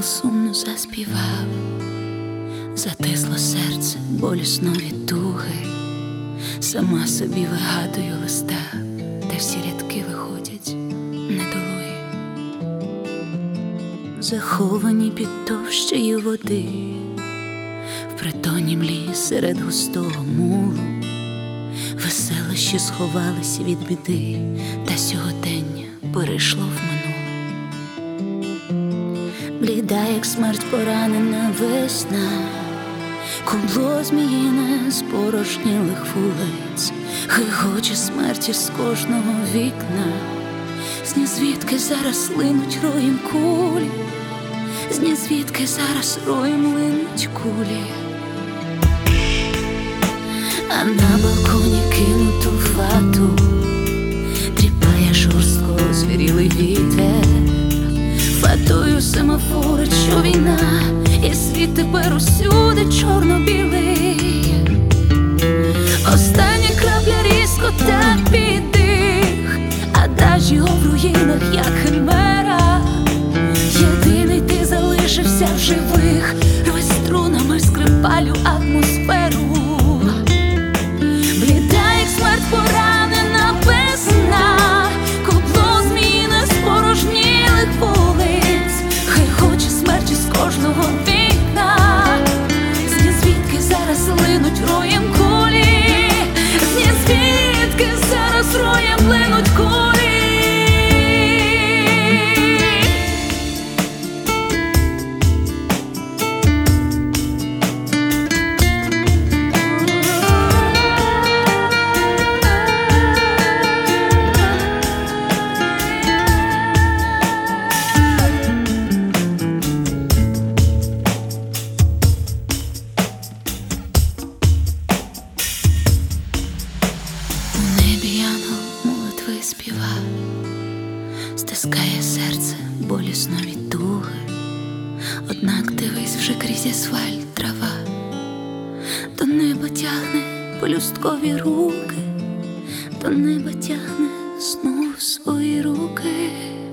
сумно заспівав, затисло серце болісно від туги, сама собі вигадую листа, де всі рядки виходять недолугі, заховані під товщею води, в притоні млі серед густого мулу, веселощі сховались від біди, та сьогодення перейшло в минуле. Бліда, як смерть поранена весна, кубло зміїне з порожнілих вулиць, хихоче смерті з кожного вікна. Зні звідки зараз линуть роєм кулі, зні звідки зараз роєм линуть кулі. А на балконі кинуту фату тріпає жорстко звірілий вітер. Фатою семафори, що війна, і світ тепер усюди чорно-білий. Остання крапля різко та піддих, адажіо в руїнах, як химера. Єдиний ти залишився в живих, рви струнами скрипалю атмосферу. Бліда, як смерть поранена весна, кубло зміїне з порожнілих вулиць, хихоче смерті з кожного вікна. Зні звідки зараз линуть роєм кулі, зні звідки зараз роєм линуть кулі. Співа, стискає серце болісно від туги, однак дивись, вже крізь асфальт трава, до неба тягне пелюсткові руки, до неба тягне знов свої руки.